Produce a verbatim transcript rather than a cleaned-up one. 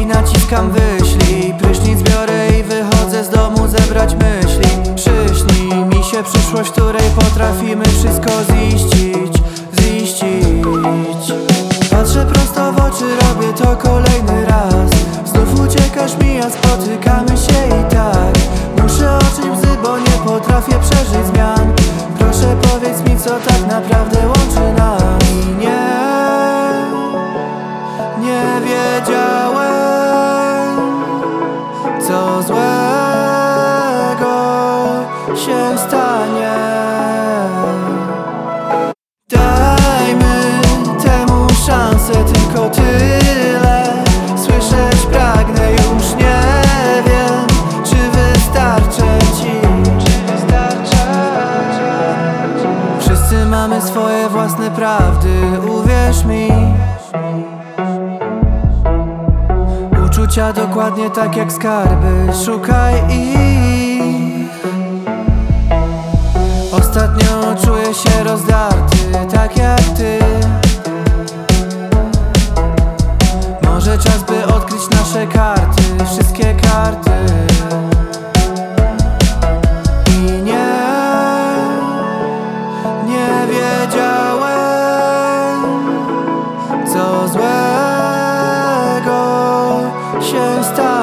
naciskam wyślij. Prysznic biorę i wychodzę z domu zebrać myśli. Przyśnij mi się przyszłość, której potrafimy wszystko ziścić, ziścić. Patrzę prosto w oczy, robię to kolejny raz. Znów uciekasz mi, a spotykamy się i tak. Muszę oczyć łzy, bo nie potrafię przeżyć zmian. Proszę powiedz mi, co tak naprawdę łączy nas. I nie, nie wiedziałem, co złego się stanie. Dajmy temu szansę, tylko tyle. Słyszeć pragnę, już nie wiem, czy wystarczę ci. Wszyscy mamy swoje własne prawdy, uwierz mi. Uczucia dokładnie tak jak skarby, szukaj ich. Ostatnio czuję się rozdarty, tak jak ty. Może czas, by odkryć nasze karty, wszystkie karty. I nie, nie wiedziałem, co złego się stało.